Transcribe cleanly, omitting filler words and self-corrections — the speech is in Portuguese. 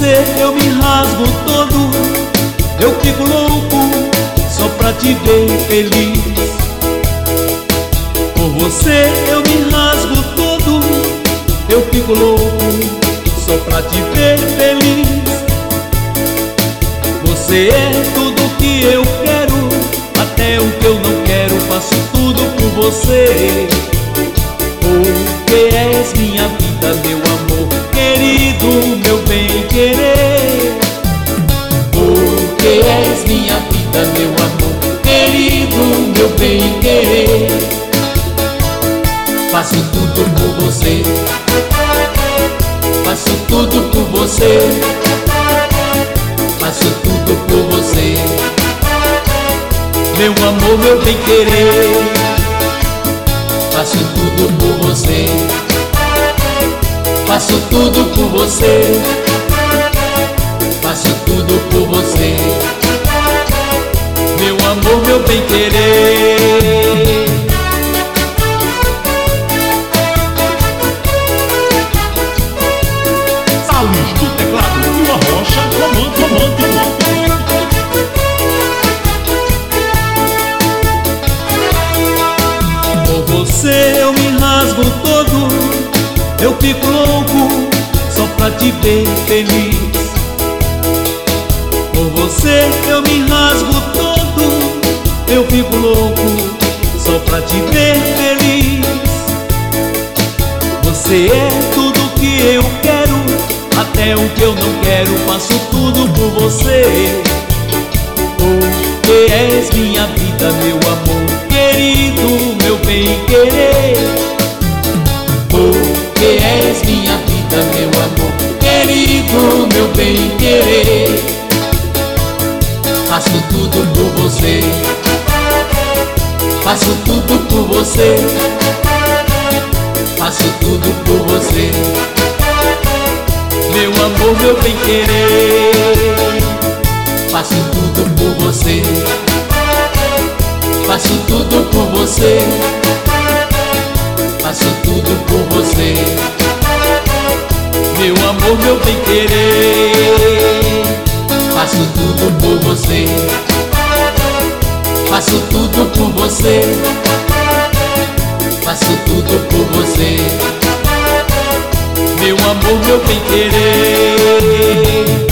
você eu me rasgo todo, eu fico louco só pra te ver feliz. Por você eu me rasgo todo, eu fico louco só pra te ver feliz. Você é tudo que eu quero, até o que eu não quero, faço tudo por você. Porque és minha vida, meu amor querido, meu bem-querer. Porque és minha vida, meu amor querido, meu bem-querer. Faço tudo por você, faço tudo por você, faço tudo por você. Meu amor, meu bem-querer. Faço tudo por você, faço tudo por você, faço tudo por você. Meu amor, meu bem-querer. Salles do teclado e uma rocha romântico. Por você eu me rasgo todo, eu fico louco só pra te ver feliz. Por você eu me rasgo todo, eu fico louco só pra te ver feliz. Você é tudo que eu quero, até o que eu não quero, faço tudo por você. Porque és minha vida, meu amor querido, meu bem-querer. Porque és minha vida, meu amor querido, meu bem-querer. Faço tudo por você, faço tudo por você, faço tudo por você. Meu amor, meu bem-querer. Faço tudo por você, faço tudo por você, faço tudo por você. Meu amor, meu bem-querer. Faço tudo por você, faço tudo por você, faço tudo por você. Meu amor, meu bem-querer.